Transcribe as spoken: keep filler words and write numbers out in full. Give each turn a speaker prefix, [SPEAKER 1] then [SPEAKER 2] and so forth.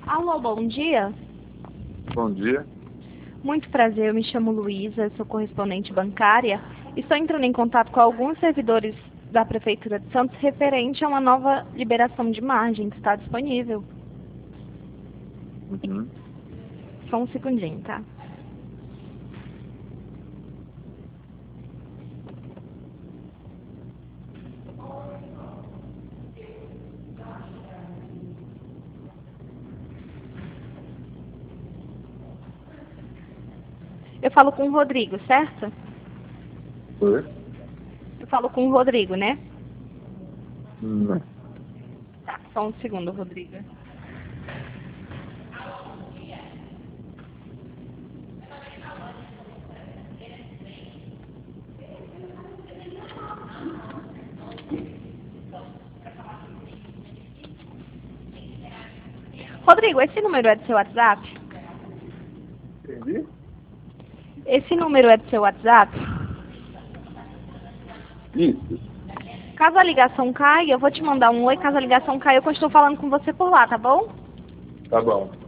[SPEAKER 1] Alô, bom dia.
[SPEAKER 2] Bom dia.
[SPEAKER 1] Muito prazer, eu me chamo Luísa, sou correspondente bancária e estou entrando em contato com alguns servidores da Prefeitura de Santos referente a uma nova liberação de margem que está disponível.
[SPEAKER 2] Uhum.
[SPEAKER 1] Só um segundinho, tá? Eu falo com o Rodrigo, certo?
[SPEAKER 2] Oi?
[SPEAKER 1] Eu falo com o Rodrigo, né?
[SPEAKER 2] Não.
[SPEAKER 1] Tá, só um segundo, Rodrigo. Rodrigo, esse número é do seu WhatsApp?
[SPEAKER 2] Entendi?
[SPEAKER 1] Esse número é do seu WhatsApp?
[SPEAKER 2] Isso.
[SPEAKER 1] Caso a ligação caia, eu vou te mandar um oi. Caso a ligação caia, eu continuo falando com você por lá, tá bom?
[SPEAKER 2] Tá bom.